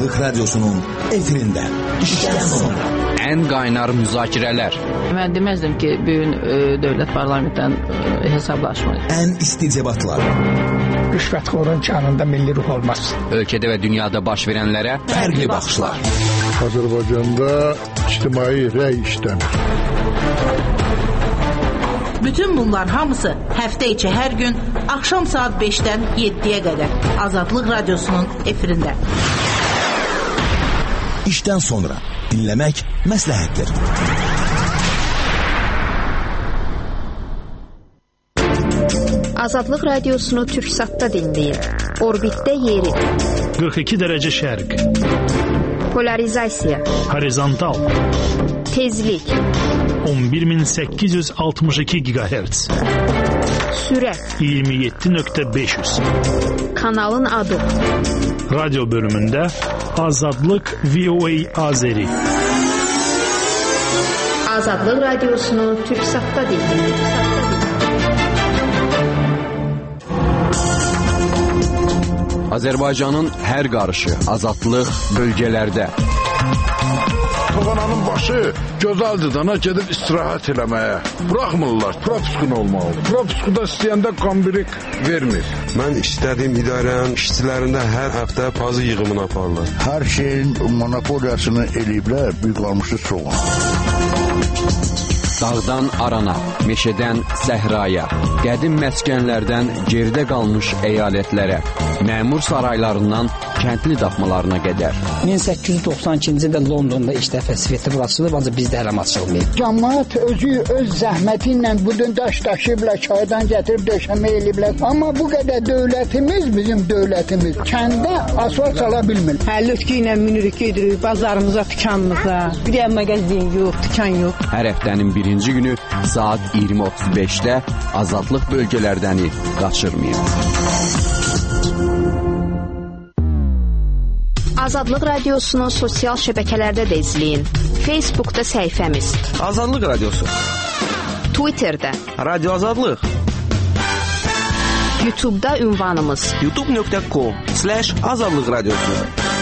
Azadlıq Radyosu'nun efirində işdən sonra ən qaynar müzakirələr. Mən deməzdim ki, bugün dövlət parlamentdən hesablaşmayız. Ən isti debatlar. Rüşvətxorun canında milli ruh olmaz. Ölkədə və dünyada baş verənlərə fərqli baxışlar. Azərbaycanda ictimai rəy işləmir. Bütün bunlar hamısı həftə içi hər gün axşam saat 5-dən 7-yə qədər Azadlıq Radyosu'nun efirində. İşdən sonra dinləmək məsləhətdir. Azadlıq Radiosunu Türksat'ta dinləyin. Orbitdə yeri. 42 dərəcə şərq. Polarizasiya. Horizontal. Tezlik. 11862 GHz. Sürət. 27.500. Kanalın adı. Radyo bölümündə Azadlıq VOA Azeri. Azadlıq Radiosunu Türksat'ta dinləyin. Azərbaycanın hər qarışı, azadlıq bölgələrdə. Toğananın başı gözəldir dana gedib istirahət eləməyə. Bıraxmırlar, propiskun olmalı. Propiskuda istəyəndə qambirik vermir. Mən istədiyim idarənin işçilərində hər həftə pazı yığımını aparırlar. Hər şeyin monopoliyasını eləyiblər, büyük qalmışı çoğun. Dağdan arana, meşədən səhraya, qədim məskənlərdən geridə qalmış əyalətlərə, məmur saraylarından kəndli daxmalarına qədər. 1892-ci ildə Londonda ilk dəfə sveti açılıb, ancaq bizdə hələ açılmayıb. Cəmaət özü öz zəhməti ilə bu gün daş daşıyıblar, çaydan gətirib döşəmə eləyiblər. Amma bu qədər dövlətimiz, bizim dövlətimiz kəndə asfalt sala bilmir. Həlütkü ilə minirik, gedirik bazarımıza, dükanımıza. Bir yer mağazin yox, dükan yox. Hər həftənin birinci günü saat 20:35-də azadlıq bölgələrdəni qaçırmayın. Azadlıq Radiosunu sosial şəbəkələrdə də izləyin. Facebookda səhifəmiz Azadlıq Radiosu, Twitterdə Radio Azadlıq, YouTube'da ünvanımız youtube.com/Azadlıq Radiosu.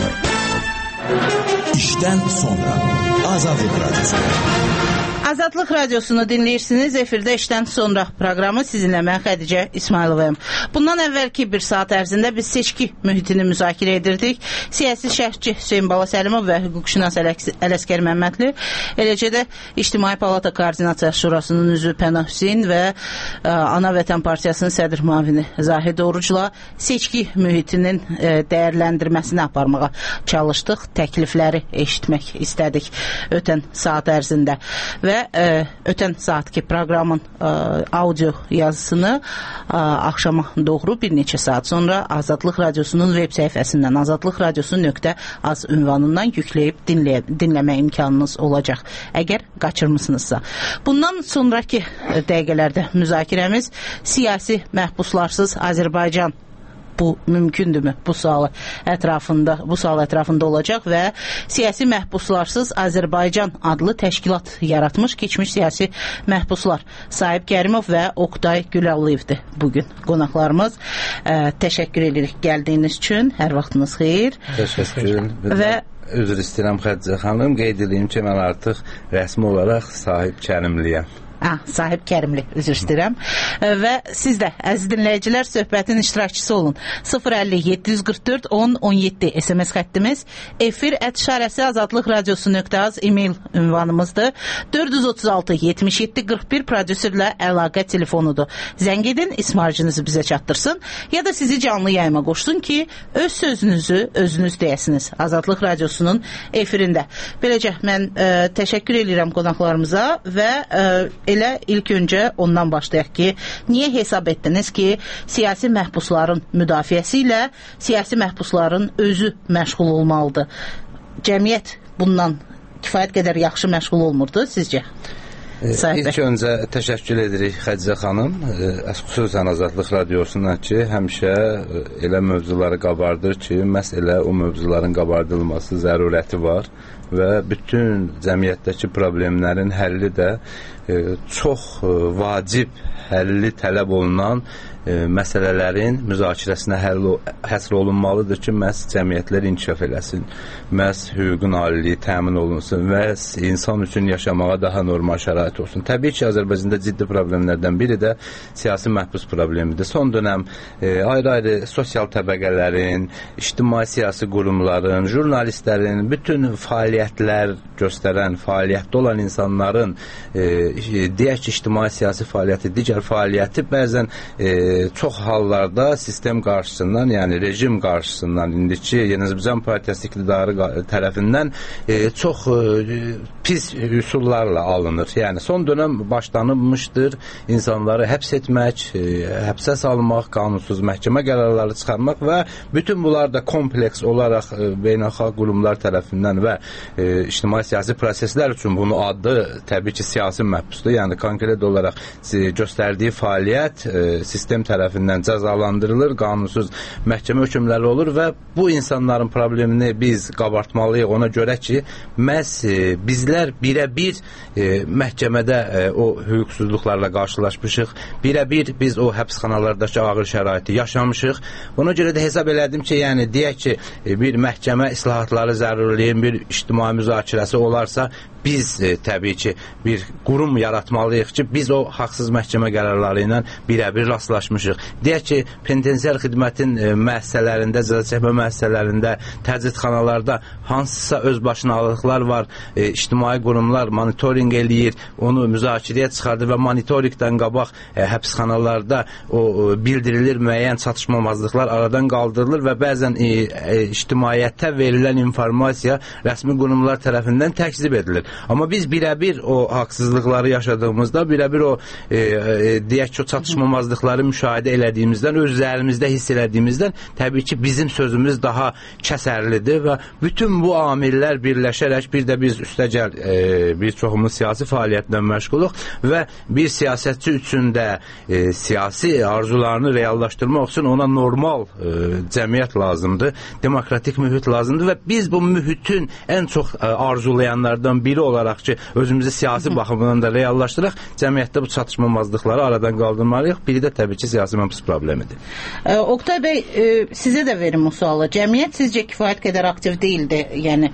İşdən sonra Azadlıq Radyosu. Azadlıq Radiosunu dinləyirsiniz. Efirdə işdən sonra proqramı sizinlə mən Xədicə İsmayılovayım. Bundan əvvəlki bir saat ərzində biz seçki mühitini müzakirə edirdik. Siyasi şərhçi Hüseyn Bala Səlimov və hüquqşünas Ələsgər Məmmədli, eləcə də İctimai Palata Koordinasiya Şurasının üzvü Pənah Hüseyn və Ana Vətən Partiyasının sədr müavini Zahid Orucla seçki mühitinin dəyərləndirməsini aparmağa çalışdıq. Təklifləri eşitmək istədik ötən saat ərzində. Və ötən saatki proqramın audio yazısını axşama doğru bir neçə saat sonra Azadlıq Radiosunun web səhifəsindən azadlıqradiosu.az ünvanından yükləyib dinləmə imkanınız olacaq, əgər qaçırmısınızsa. Bundan sonraki dəqiqələrdə müzakirəmiz siyasi məhbuslarsız Azərbaycan. Bu mümkündürmü? Bu sual ətrafında olacaq və siyasi məhbuslarsız Azərbaycan adlı təşkilat yaratmış keçmiş siyasi məhbuslar Sahib Kərimov və Oqtay Gülallıyevdir bugün qonaqlarımız. Təşəkkür edirik gəldiyiniz üçün. Hər vaxtınız xeyir. Təşəkkür. Və üzr istəyirəm Xədicə xanım, qeyd edeyim ki, mən artıq rəsmi olaraq Sahib Kərimliyəm. Sahib Kərimli, üzr istəyirəm. Və siz də, əziz dinləyicilər, söhbətin iştirakçısı olun. 050-744-10-17 SMS xəttimiz, efir@azadlıqradiosu.az e-mail ünvanımızdır. 436-77-41 prodüserlə əlaqə telefonudur. Zəng edin, ismarcınızı bizə çatdırsın, ya da sizi canlı yayıma qoşsun ki, öz sözünüzü özünüz deyəsiniz. Azadlıq Radiosunun efirində. Beləcə, mən təşəkkür edirəm qonaqlarımıza və elə ilk öncə ondan başlayaq ki, niyə hesab etdiniz ki, siyasi məhbusların müdafiəsi ilə siyasi məhbusların özü məşğul olmalıdır? Cəmiyyət bundan kifayət qədər yaxşı məşğul olmurdu sizcə? İlk öncə təşəkkür edirik Xədicə xanım, xüsusən Azadlıq Radiosundan ki, həmişə elə mövzuları qabardır ki, məhz elə o mövzuların qabardılması zərurəti var və bütün cəmiyyətdəki problemlərin həlli də çox vacib həlli tələb olunan məsələlərin müzakirəsinə həsr olunmalıdır ki, məhz cəmiyyətlər inkişaf eləsin, məhz hüququn aliliyi təmin olunsun və insan üçün yaşamağa daha normal şərait olsun. Təbii ki, Azərbaycanda ciddi problemlərdən biri də siyasi məhbus problemidir. Son dönəm ayrı-ayrı sosial təbəqələrin, ictimai-siyasi qurumların, jurnalistlərin, bütün fəaliyyətlər göstərən, fəaliyyətdə olan insanların deyək ki, ictimai-siyasi fəaliyyəti, digər fəaliyyəti bəzən çox hallarda sistem qarşısından, yəni rejim qarşısından, indiki Yeni Azərbaycan Partiyası iqtidarı tərəfindən çox pis üsullarla alınır. Yəni son dönəm başlanmışdır insanları həbs etmək, həbsə salmaq, qanunsuz məhkəmə qərarları çıxarmaq və bütün bunlar da kompleks olaraq beynəlxalq qurumlar tərəfindən və ictimai-siyasi proseslər üçün bunu adı təbii ki, siyasi məhbusdur. Yəni konkret olaraq göstərdiyi fəaliyyət sistem tərəfindən cəzalandırılır, qanunsuz məhkəmə hökmləri olur və bu insanların problemini biz qabartmalıyıq ona görə ki, məhz bizlər birə-bir məhkəmədə o hüquqsuzluqlarla qarşılaşmışıq, birə-bir biz o həbsxanalardakı ağır şəraiti yaşamışıq. Ona görə də hesab elədim ki, yəni deyək ki, bir məhkəmə islahatları zərurliyin bir ictimai müzakirəsi olarsa, biz təbii ki, bir qurum yaratmalıyıq ki, biz o haqsız məhkəmə qərarları ilə birə-bir rastlaşmışıq. Deyək ki, penitensiar xidmətin müəssisələrində, cəzaçəkmə müəssisələrində, təcridxanalarda hansısa özbaşınalıqlar var, ictimai qurumlar monitorinq eləyir, onu müzakirəyə çıxardır və monitorinqdən qabaq həbsxanalarda o bildirilir, müəyyən çatışmamazlıqlar aradan qaldırılır və bəzən ictimaiyyətə verilən informasiya rəsmi qurumlar tərəfindən təkzib edilir. Amma biz birə-bir o haqsızlıqları yaşadığımızda, birə-bir o deyək ki, o çatışmamazlıqları müşahidə elədiyimizdən, öz üzərimizdə hiss elədiyimizdən təbii ki, bizim sözümüz daha kəsərlidir və bütün bu amillər birləşərək bir də biz üstəgəl bir çoxumuz siyasi fəaliyyətlə məşğuluq və bir siyasətçi üçün də siyasi arzularını reallaşdırmaq üçün ona normal cəmiyyət lazımdır, demokratik mühit lazımdır və biz bu mühitin ən çox arzulayanlardan biri olaraq ki, özümüzü siyasi baxımından da reallaşdıraq, cəmiyyətdə bu çatışmamazlıqları aradan qaldırmalıyıq. Biri də təbii ki, siyasi məhbus problemidir. Oqtay bəy, sizə də verim o sualı. Cəmiyyət sizcə kifayət qədər aktiv deyildi? Yəni,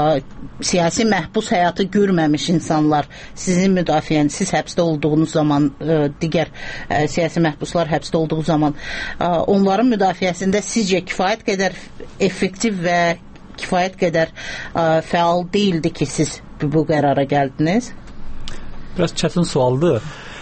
siyasi məhbus həyatı görməmiş insanlar, sizin müdafiəniz, siz həbsdə olduğunuz zaman, digər siyasi məhbuslar həbsdə olduğu zaman, onların müdafiəsində sizcə kifayət qədər effektiv və kifayət qədər fəal deyildi ki, siz bu qərara gəldiniz? Biraz çətin sualdır.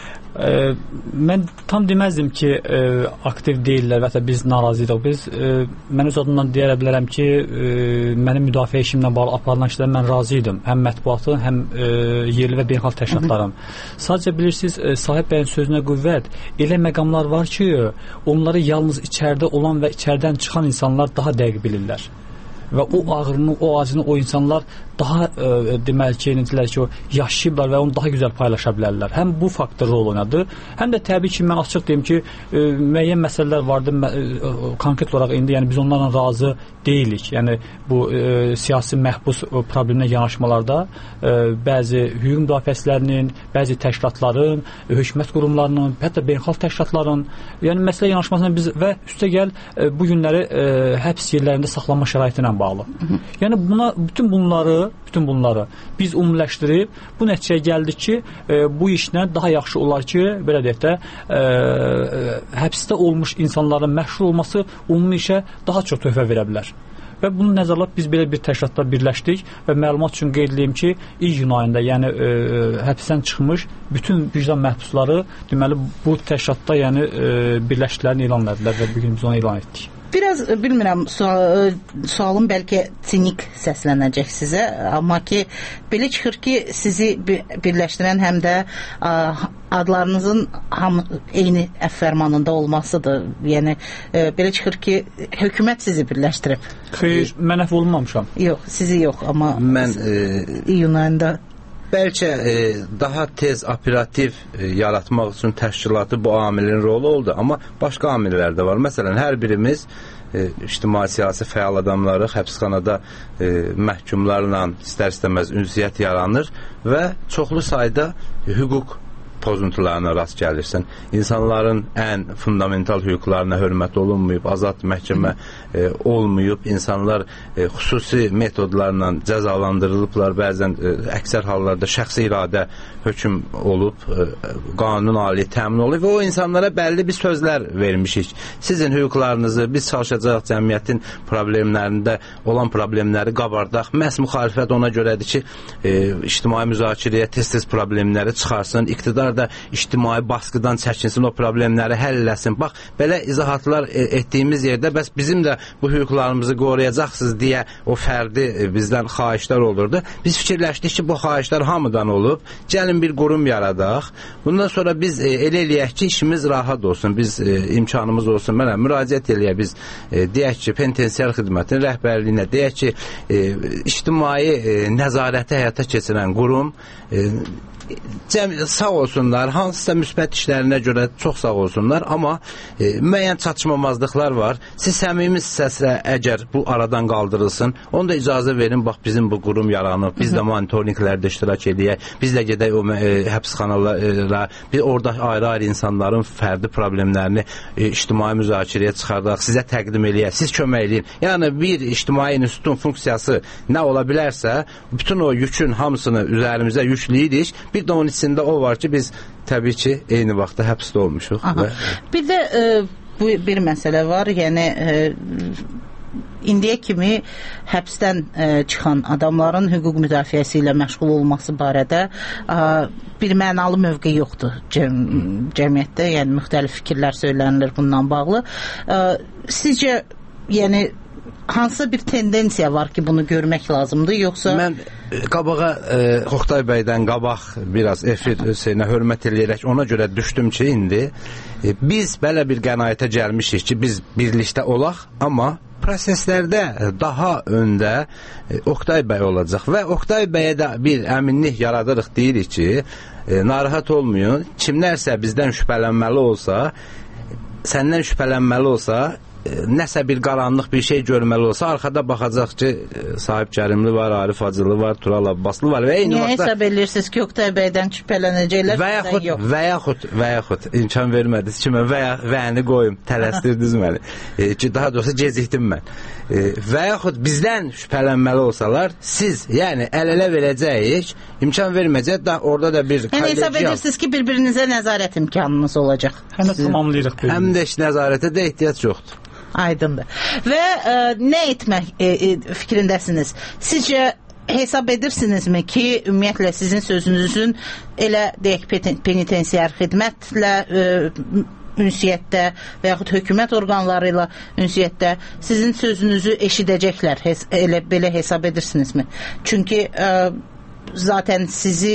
Mən tam deməzdim ki, aktiv deyirlər və biz narazıyıq. Mən öz adımdan deyə bilərəm ki, mənim müdafiə işimlə bağlı aparılan işlərə mən razı idim. Həm mətbuatın, həm yerli və beynəlxalq təşkilatların. Sadəcə bilirsiniz, Sahib bəyin sözünə qüvvət, elə məqamlar var ki, onları yalnız içəridə olan və içəridən çıxan insanlar daha dəqiq bilirlər. Və o ağrını, o acını o insanlar daha deməli ki, o yaşayıblar və onu daha gözəl paylaşa bilərlər. Həm bu faktor rol oynadı, həm də təbii ki, mən açıq deyim ki, müəyyən məsələlər vardı, konkret olaraq indi, yəni biz onlarla razı deyilik. Yəni bu siyasi məhbus probleminə yanaşmalarda bəzi hüquq müdafiəçilərinin, bəzi təşkilatların, hökumət qurumlarının, hətta beynəlxalq təşkilatların, yəni məsələ yanaşmasına biz və üstəgəl bu günləri həbs yerlərində saxlanma şəraiti ilə bağlı. Yəni bütün bunları biz ümumiləşdirib bu nəticəyə gəldik ki, bu işlə daha yaxşı olar ki, belə deyək də, həbsdə olmuş insanların məşğul olması ümumi işə daha çox töhfə verə bilər. Və bunu nəzərlə biz belə bir təşkilatda birləşdik və məlumat üçün qeyd edeyim ki, iyun ayında, yəni həbsdən çıxmış bütün vicdan məhbusları deməli bu təşkilatda yəni birləşdiklərini elan etdilər və bugün biz onu elan etdik. Biraz bilmirəm, sualım bəlkə sinik səslənəcək sizə, amma ki, belə çıxır ki, sizi birləşdirən həm də adlarınızın eyni əfərmanında olmasıdır. Yəni, belə çıxır ki, hökumət sizi birləşdirib. Xeyr, mən əf olmamışam. Yox, sizi yox, amma iyun ayında... Bəlkə daha tez operativ yaratmaq üçün təşkilatı bu amilin rolu oldu, amma başqa amillər də var. Məsələn, hər birimiz ictimai-siyasi fəal adamları həbsxanada məhkumlarla istər-istəməz ünsiyyət yaranır və çoxlu sayda hüquq pozuntularına rast gəlirsən. İnsanların ən fundamental hüquqlarına hörmət olunmayıb, azad məhkəmə olmayıb, insanlar xüsusi metodlarla cəzalandırılıblar, bəzən əksər hallarda şəxsi iradə hökm olub, qanun ali təmin olub və o insanlara bəlli bir sözlər vermişik. Sizin hüquqlarınızı biz çalışacaq cəmiyyətin problemlərində olan problemləri qabardaq. Məhz müxalifət ona görədir ki, ictimai müzakirəyə tez-tez problemləri çıxarsın, iqtidar da ictimai baskıdan çəkinsin, o problemləri həll eləsin. Bax, belə izahatlar etdiyimiz yerdə bəs bizim də bu hüquqlarımızı qoruyacaqsınız deyə o fərdi bizdən xahişlər olurdu. Biz fikirləşdik ki, bu xahişlər hamıdan olub, gəlin bir qurum yaradaq. Bundan sonra biz elə eləyək ki, işimiz rahat olsun, biz imkanımız olsun. Mənə müraciət eləyək, biz deyək ki, penitensiar xidmətin rəhbərliyinə, deyək ki, ictimai nəzarəti həyata keçirən qurum sağ olsunlar, hansısa müsbət işlərinə görə çox sağ olsunlar, amma müəyyən çatışmamazlıqlar var. Siz səmimisinizsə əgər bu aradan qaldırılsın, onu da icazə verin, bax bizim bu qurum yaranıb, biz də monitorinqlərdə iştirak edək, biz də gedək o həbsxanalara, biz orada ayrı-ayrı insanların fərdi problemlərini ictimai müzakirəyə çıxardaq, sizə təqdim eləyək, siz kömək eləyin. Yəni bir ictimai institutun funksiyası nə ola bilərsə, bütün o yükün hamısını üzərimizə yükləyirik. Bir də onun içində o var ki, biz təbii ki, eyni vaxtda həbsdə olmuşuq. Bir də bu bir məsələ var, yəni indiyə kimi həbsdən çıxan adamların hüquq müdafiəsi ilə məşğul olması barədə bir mənalı mövqe yoxdur cəmiyyətdə, yəni müxtəlif fikirlər söylənilir bundan bağlı. Sizcə, yəni hansısa bir tendensiya var ki, bunu görmək lazımdır, yoxsa... Mən qabağa Oqtay bəydən qabaq biraz efir seyinə hörmət eləyərək ona görə düşdüm ki, indi biz belə bir qənaətə gəlmişik ki, biz birlikdə olaq, amma proseslərdə daha öndə Oqtay bəy olacaq və Oqtay bəyə də bir əminlik yaradırıq, deyirik ki, narahat olmayın, kimlərsə bizdən şübhələnməli olsa, səndən şübhələnməli olsa, nəsə bir qaranlıq bir şey görməli olsa, arxada baxacaq ki, Sahib Kərimli var, Arif Hacılı var, Tural Abbaslı var və eyni vaxtda... Niyə hesab edirsiniz ki, Oqtay bəydən şübhələnəcəklər? Və yaxud, imkan vermədiniz ki, mən vəyəni qoyum, tələstirdiniz məni. Daha doğrusu gecikdim mən. Və yaxud bizdən şübhələnməli olsalar, siz, yəni əl-ələ verəcəyik, imkan verməyəcək, orada da bir... Yəni hesab edirsiniz ki, bir-birinizə nəzarət imkanınız olacaq. Həm də tamamlayırıq. Həm də nəzarətə də ehtiyac yoxdur. Aydındır. Və nə etmək fikrindəsiniz? Sizcə hesab edirsinizmi ki, ümumiyyətlə sizin sözünüzün elə deyək penitensiar xidmətlə ünsiyyətdə və yaxud hökumət orqanları ilə ünsiyyətdə sizin sözünüzü eşidəcəklər? Elə belə hesab edirsinizmi? Çünki zaten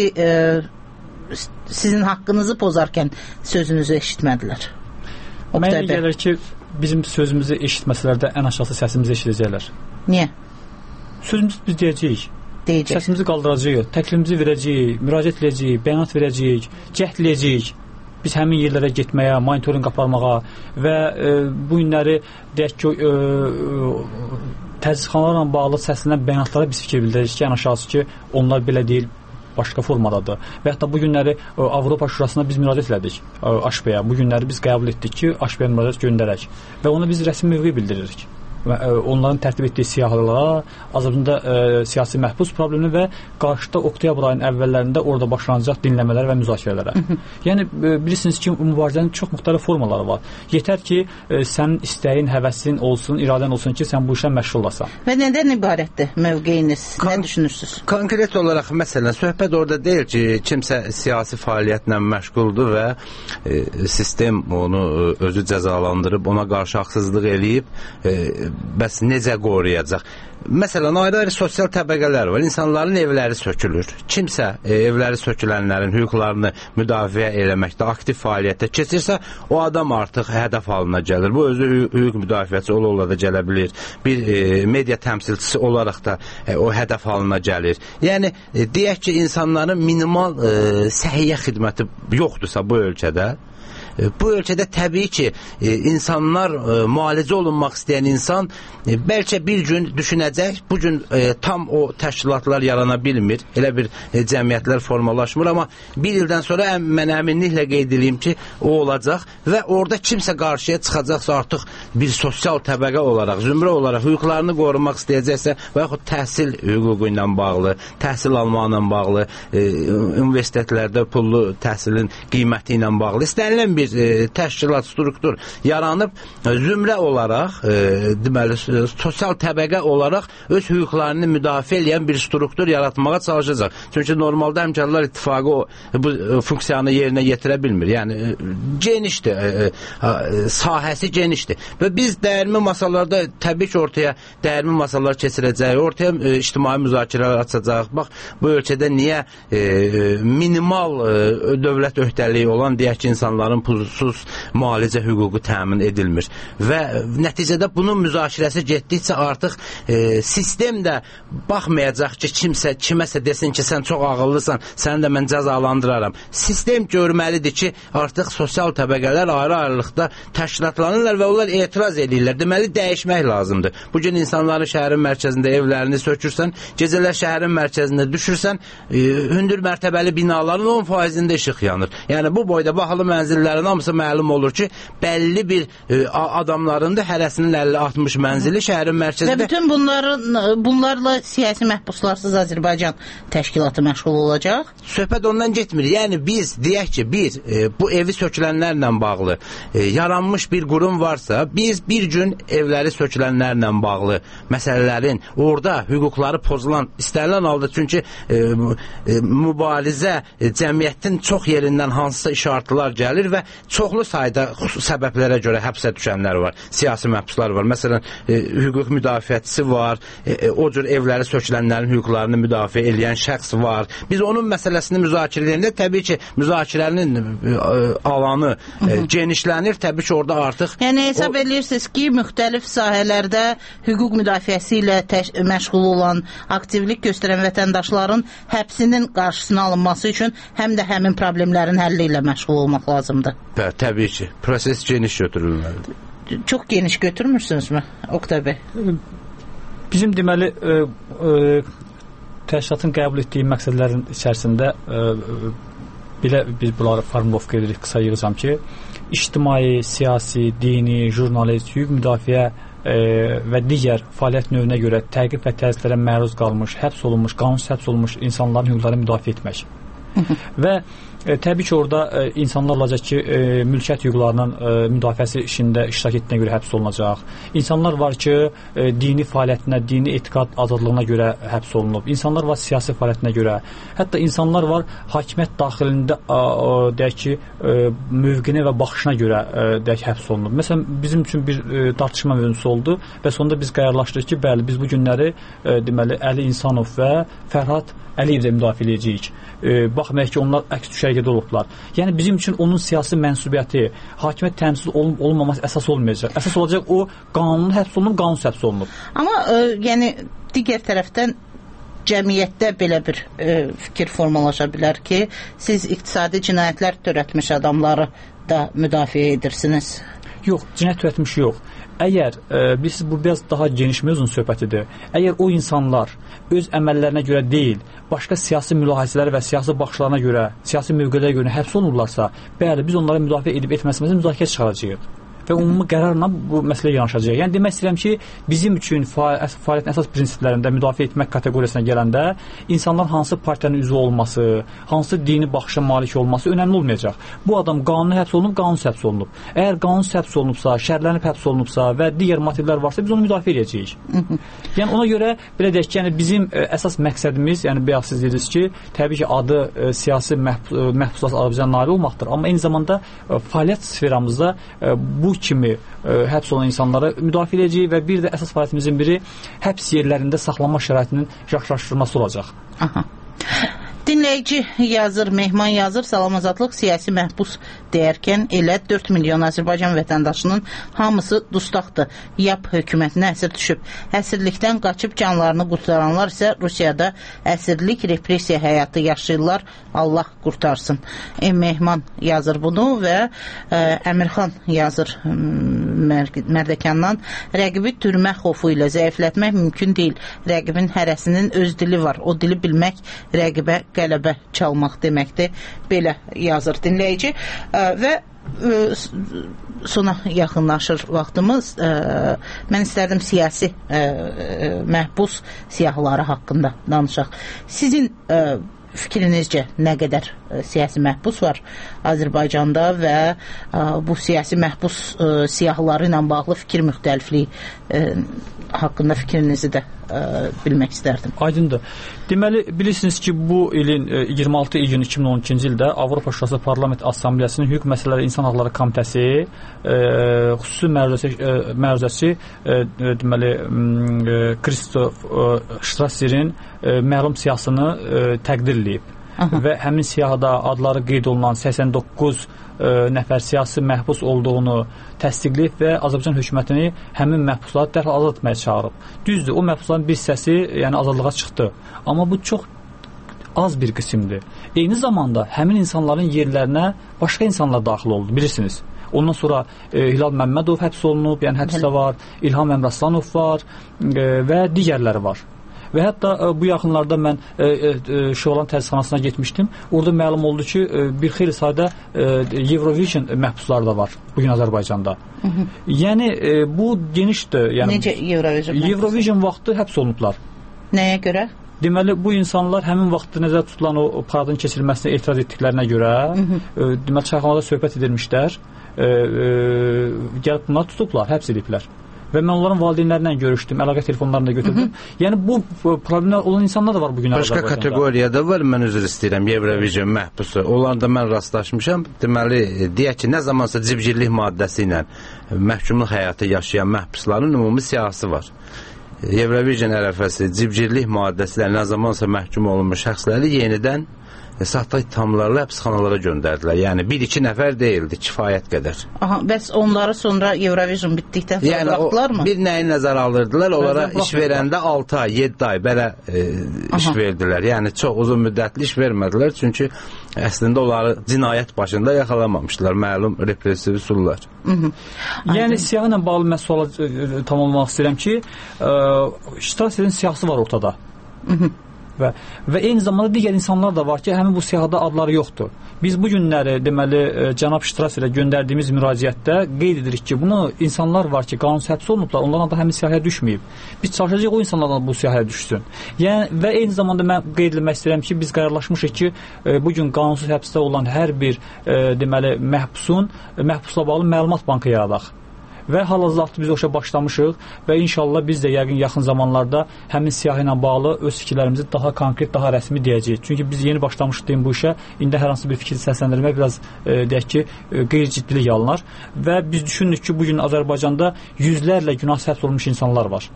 sizin haqqınızı pozarkən sözünüzü eşitmədilər. Mənə gəlir ki, bizim sözümüzü eşitməsələr də ən aşağısı səsimizi eşidəcəklər. Niyə? Sözümüzü biz deyəcəyik. Səsimizi qaldıracağıq, təklifimizi verəcəyik, müraciət edəcəyik, bəyanat verəcəyik, cəhd edəcəyik. Biz həmin yerlərə getməyə, monitorinq aparmağa və bu günləri deyək ki, təcridxanalarla bağlı səslənən bəyanatlara biz fikir bildirəcəyik ki, ən aşağısı ki, onlar belə deyil, başqa formadadır. Və hətta bu günləri Avropa Şurasına biz müraciət elədik AŞB-yə. Bu günləri biz qəbul etdik ki, AŞB-yə müraciət göndərək. Və ona biz rəsmi mövqe bildiririk. Onların tərtib etdiyi siyahılara, Azərbaycanda siyasi məhbus problemi və qarşıda oktyabr ayının əvvəllərində orada başlanacaq dinləmələr və müzakirələrə. Yəni, bilirsiniz ki, mübarizənin çox müxtəlif formaları var. Yetər ki, sənin istəyin, həvəsin olsun, iradən olsun ki, sən bu işə məşğul olasan. Və nədən ibarətdir mövqeyiniz? Nə düşünürsünüz? Konkret olaraq, məsələn, söhbət orada deyil ki, kimsə siyasi fəaliyyətlə məşğuldur və sistem onu özü cəzalandırıb, ona qarşı haqsızlıq eləyib, bəs necə qoruyacaq? Məsələn, ayrı-ayrı sosial təbəqələr var. İnsanların evləri sökülür. Kimsə evləri sökülənlərin hüquqlarını müdafiə eləməkdə aktiv fəaliyyətə keçirsə, o adam artıq hədəf halına gəlir. Bu özü hüquq müdafiəçi ola da gələ bilir. Bir media təmsilçisi olaraq da o hədəf halına gəlir. Yəni, deyək ki, insanların minimal səhiyyə xidməti yoxdursa bu ölkədə, Bu ölkədə təbii ki, insanlar, müalicə olunmaq istəyən insan bəlkə bir gün düşünəcək, bu gün tam o təşkilatlar yarana bilmir, elə bir cəmiyyətlər formalaşmır, amma bir ildən sonra mən əminliklə qeyd edeyim ki, o olacaq və orada kimsə qarşıya çıxacaqsa artıq bir sosial təbəqə olaraq, zümrə olaraq hüquqlarını qorumaq istəyəcəksə və yaxud təhsil hüququ ilə bağlı, təhsil almaqla bağlı, universitetlərdə pullu təhsilin qiyməti ilə bağlı istənilən bir təşkilat, struktur yaranıb zümrə olaraq, deməli, sosial təbəqə olaraq öz hüquqlarını müdafiə edən bir struktur yaratmağa çalışacaq. Çünki normalda Həmkarlar İttifaqı bu funksiyanı yerinə yetirə bilmir. Yəni, genişdir, sahəsi genişdir. Və biz dəyərli masalarda təbii ki, ortaya dəyərli masalar keçirəcək, ortaya ictimai müzakirələr açacaq. Bax, bu ölkədə niyə minimal dövlət öhdəliyi olan, deyək ki, insanların pulsuz müalicə hüququ təmin edilmir. Və nəticədə bunun müzakirəsi getdikcə artıq sistem də baxmayacaq ki, kiməsə desin ki, sən çox ağıllısan, səni də mən cəzalandıraram. Sistem görməlidir ki, artıq sosial təbəqələr ayrı-ayrılıqda təşkilatlanırlar və onlar etiraz edirlər. Deməli, dəyişmək lazımdır. Bugün insanların şəhərin mərkəzində evlərini sökürsən, gecələr şəhərin mərkəzində düşürsən, hündür mərtəbəli binaların 10%-ində işıq yanır. Yəni, bu boyda bahalı mənzillərin hamısı məlum olur ki, bəlli bir adamların da hərəsinin 50-60 mənzili şəhərin mərkəzində. Və bütün bunlarla siyasi məhbuslarsız Azərbaycan təşkilatı məşğul olacaq? Söhbət ondan getmir. Yəni, biz deyək ki, bu evi sökülənlərlə bağlı yaranmış bir qurum varsa, biz bir gün evləri sökülənlərlə bağlı məsələlərin orada hüquqları pozulan istənilən halda, çünki mübarizə cəmiyyətin çox yerindən hansısa işartılar gəlir və çoxlu sayda səbəblərə görə həbsə düşənlər var, siyasi məhbuslar var. Məsələn, hüquq müdafiəçisi var, o cür evləri sökülənlərin hüquqlarını müdafiə edən şəxs var. Biz onun məsələsini müzakirə edəndə təbii ki, müzakirənin alanı genişlənir, təbii ki, orada artıq... Yəni, hesab edirsiniz ki, müxtəlif sahələrdə hüquq müdafiəsi ilə məşğul olan, aktivlik göstərən vətəndaşların həbsinin qarşısını alınması üçün həm də həmin problemlərin həlli ilə məşğul olmaq lazımdır. Təbii ki, proses geniş götürülməlidir. Çox geniş götürmürsünüzmü, Oqtay bəy? Bizim deməli təşkilatın qəbul etdiyi məqsədlərin içərisində belə biz bunları formulovka edirik, qısa yığacam ki, ictimai, siyasi, dini, jurnalist, hüquq müdafiə və digər fəaliyyət növünə görə təqib və təzyiqlərə məruz qalmış, həbs olunmuş, qanunsuz həbs olunmuş insanların hüquqlarını müdafiə etmək. Və təbii ki, orada insanlar olacaq ki, mülkiyyət hüquqlarının müdafiəsi işində iştirak etdiyinə görə həbs olunacaq. İnsanlar var ki, dini fəaliyyətinə, dini etiqad azadlığına görə həbs olunub. İnsanlar var siyasi fəaliyyətinə görə. Hətta insanlar var hakimiyyət daxilində deyək ki, mövqinə və baxışına görə deyək həbs olunub. Məsələn, bizim üçün bir tartışma mövzusu oldu və sonunda biz qərarlaşdırıq ki, bəli, biz bu günləri deməli Əli İnsanov və Fərhad Əliyev də müdafiə edəcəyik. Baxmayaq ki, onlar əks düşərgədə olublar. Yəni, bizim üçün onun siyasi mənsubiyyəti, hakimiyyət təmsil olunmaması əsas olmayacaq. Əsas olacaq o, qanunlu həbs olunub, qanunsuz həbs olunub. Amma, yəni, digər tərəfdən cəmiyyətdə belə bir fikir formalaşa bilər ki, siz iqtisadi cinayətlər törətmiş adamları da müdafiə edirsiniz. Yox, cinayət törətmiş yox. Əgər, bu biraz daha geniş mövzun söhbətidir, əgər o insanlar öz əməllərinə görə deyil, başqa siyasi mülahizələri və siyasi baxışlarına görə, siyasi mövqelərə görə həbs olunurlarsa, bəli, biz onları müdafiə edib etməsimizə müzakirə çıxaracağıq və ümumi qərarla bu məsələ yanaşacaq. Yəni, demək istəyirəm ki, bizim üçün fəaliyyətin əsas prinsiplərində müdafiə etmək kateqoriyasına gələndə insanların hansı partiyanın üzvü olması, hansı dini baxışa malik olması önəmli olmayacaq. Bu adam qanuni həbs olunub, qanunsuz həbs olunub. Əgər qanunsuz həbs olunubsa, şərlənib həbs olunubsa və digər motivlər varsa, biz onu müdafiə edəcəyik. Yəni, ona görə, belə deyək ki, yəni, bizim əsas məqsədimiz, yəni, bayaq siz dediniz ki, təbii ki, adı siyasi məhbuslar Azərbaycan naili olmaqdır. Amma eyni zamanda fəaliyyət sferamızda bu kimi həbs olan insanları müdafiə edəcəyik və bir də əsas fəaliyyətimizin biri həbs yerlərində saxlanma şəraitinin yaxşılaşdırılması olacaq. Aha. Dinləyicilərimiz Dinləyici yazır, Mehman yazır, Salam Azadlıq siyasi məhbus deyərkən elə 4 milyon Azərbaycan vətəndaşının hamısı dustaqdır. YAP hökumətinə əsir düşüb. Əsirlikdən qaçıb canlarını qurtaranlar isə Rusiyada əsirlik, repressiya həyatı yaşayırlar. Allah qurtarsın. Mehman yazır bunu və Əmirxan yazır Mərdəkandan. Rəqibi türmə xofu ilə zəiflətmək mümkün deyil. Rəqibin hərəsinin öz dili var. O dili bilmək rəqibə qələbə çalmaq deməkdir. Belə yazır dinləyici. Və sona yaxınlaşır vaxtımız. Mən istərdim siyasi məhbus siyahıları haqqında danışaq. Sizin fikrinizcə nə qədər siyasi məhbus var Azərbaycanda və bu siyasi məhbus siyahıları ilə bağlı fikir müxtəlifliyi haqqında fikrinizi də bilmək istərdim. Aydındır. Deməli, bilirsiniz ki, bu ilin 26 iyun 2012-ci ildə Avropa Şurası Parlament Assambleyasının Hüquq Məsələləri İnsan Haqları Komitəsi xüsusi məruzəçi deməli Kristof Strasserin məlum siyahısını təqdir edib. Və həmin siyahıda adları qeyd olunan 89 nəfər siyasi məhbus olduğunu təsdiqləyib və Azərbaycan hökumətini həmin məhbusları dərhal azad etməyə çağırıb. Düzdür, o məhbusların bir hissəsi yəni azadlığa çıxdı. Amma bu çox az bir qismdir. Eyni zamanda həmin insanların yerlərinə başqa insanlar daxil oldu, bilirsiniz. Ondan sonra Hilal Məmmədov həbs olunub, yəni həbsdə var, İlham Əmraslanov var və digərləri var. Və hətta bu yaxınlarda mən Şoğlan təzyiqxanasına getmişdim. Orada məlum oldu ki, bir xeyli sayda Eurovision məhbusları da var bugün Azərbaycanda. Yəni bu genişdir. Yəni, necə Eurovision məhbus? Eurovision vaxtı həbs olunublar. Nəyə görə? Deməli, bu insanlar həmin vaxtda nəzərdə tutulan o paradın keçirilməsinə etiraz etdiklərinə görə deməli, çayxanada söhbət edilmişlər. Gəlib bunlar tutublar, həbs ediblər. Və mən onların valideynlərlə görüşdüm, əlaqə telefonlarını da götürdüm. Yəni bu problemlər olan insanlar da var bugün Azərbaycanda. Başqa kateqoriyada var, mən üzr istəyirəm, Eurovision məhbusu. Onlarla mən rastlaşmışam. Deməli, deyək ki, nə zamansa cibgirlik maddəsi ilə məhkumluq həyatı yaşayan məhbusların ümumi siyahısı var. Eurovision ərəfəsi cibgirlik maddəsi ilə nə zamansa məhkum olunmuş şəxsləri yenidən saxta ittihamlarla həbsxanalara göndərdilər. Yəni, 1-2 nəfər deyildi, kifayət qədər. Aha, bəs onları sonra Eurovision bitdikdən sonra bıraxdılar mı? Bir nəyi nəzərə alırdılar, onlara iş verəndə 6 ay, 7 ay belə iş verdilər. Yəni, çox uzun müddətli iş vermədilər, çünki əslində onları cinayət başında yaxalamamışdılar, məlum repressiv üsullar. Yəni, siyahı ilə bağlı mən suala tamamlamaq istəyirəm ki, Strasserin siyahısı var ortada. Və eyni zamanda digər insanlar da var ki, həmin bu siyahıda adları yoxdur. Biz bu günləri, deməli, cənab Strasserə göndərdiyimiz müraciətdə qeyd edirik ki, bunu insanlar var ki, qanunsuz həbs olunublar, onların adı həmin siyahıya düşməyib. Biz çalışacağıq o insanlardan bu siyahıya düşsün. Yəni, və eyni zamanda mən qeyd etmək istəyirəm ki, biz qərarlaşmışıq ki, bugün qanunsuz həbsdə olan hər bir, deməli, məhbusla bağlı məlumat bankı yaradaq. Və hal-hazırda biz o işə başlamışıq və inşallah biz də yəqin yaxın zamanlarda həmin siyahı ilə bağlı öz fikirlərimizi daha konkret, daha rəsmi deyəcəyik. Çünki biz yeni başlamışıq deyim bu işə, indi hər hansı bir fikir səsləndirmək biraz deyək ki, qeyri-ciddilik alınar və biz düşünürük ki, bugün Azərbaycanda yüzlərlə günahsız həbs olunmuş insanlar var.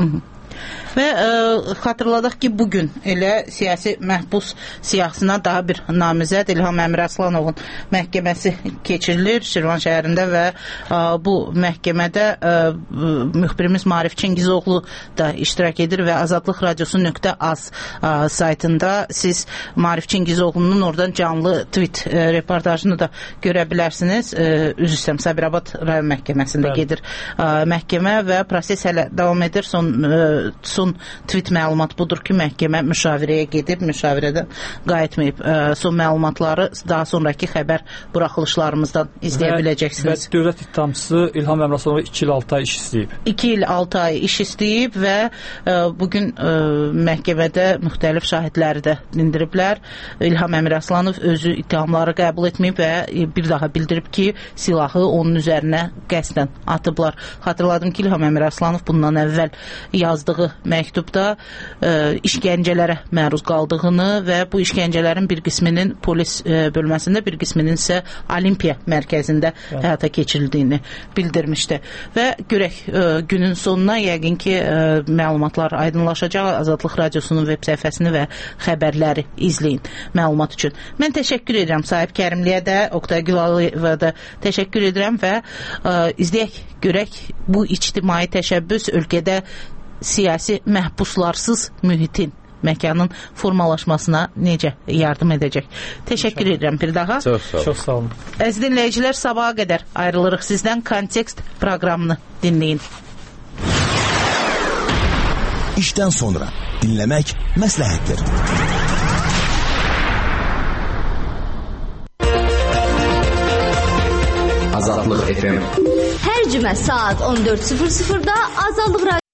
Və xatırladaq ki, bugün elə siyasi məhbus siyahısına daha bir namizəd İlham Əmraslanovun məhkəməsi keçirilir Şirvan şəhərində və bu məhkəmədə müxbirimiz Maarif Çingizoğlu da iştirak edir və Azadlıq Radiosu.az saytında siz Maarif Çingizoğlu'nun oradan canlı tweet reportajını da görə bilərsiniz. Üzr istəyirəm, Sabirabad rayon məhkəməsində gedir məhkəmə və proses hələ davam edir. Son tweet məlumat budur ki, məhkəmə müşavirəyə gedib, müşavirədən qayıtmayıb. Son məlumatları daha sonraki xəbər buraxılışlarımızdan izləyə biləcəksiniz. Və dövlət ittihamçısı İlham Əmraslanova 2 il 6 ay iş istəyib. 2 il 6 ay iş istəyib və bugün məhkəmədə müxtəlif şahidləri də dindiriblər. İlham Əmraslanov özü ittihamları qəbul etməyib və bir daha bildirib ki, silahı onun üzərinə qəsdən atıblar. Xatırladım ki, İlham Əmraslanov bundan əvvəl yazdığı yazdığı məktubda işgəncələrə məruz qaldığını və bu işgəncələrin bir qisminin polis bölməsində, bir qisminin isə Olimpiya mərkəzində həyata keçirildiyini bildirmişdi. Və görək, günün sonuna yəqin ki, məlumatlar aydınlaşacaq. Azadlıq Radiosunun web səhifəsini və xəbərləri izləyin məlumat üçün. Mən təşəkkür edirəm Sahib Kərimliyə də, Oqtay Gülalıyeva da təşəkkür edirəm və izləyək, görək bu ictimai təşəbbüs ölkədə siyasi məhbuslarsız mühitin, məkanın formalaşmasına necə yardım edəcək. Təşəkkür edirəm bir daha. Çox sağ olun. Əziz dinləyicilər, sabaha qədər ayrılırıq sizdən. Kontekst proqramını dinləyin. İşdən sonra dinləmək məsləhətdir. Azadlıq FM. Hər cümə saat 14:00-da Azadlıq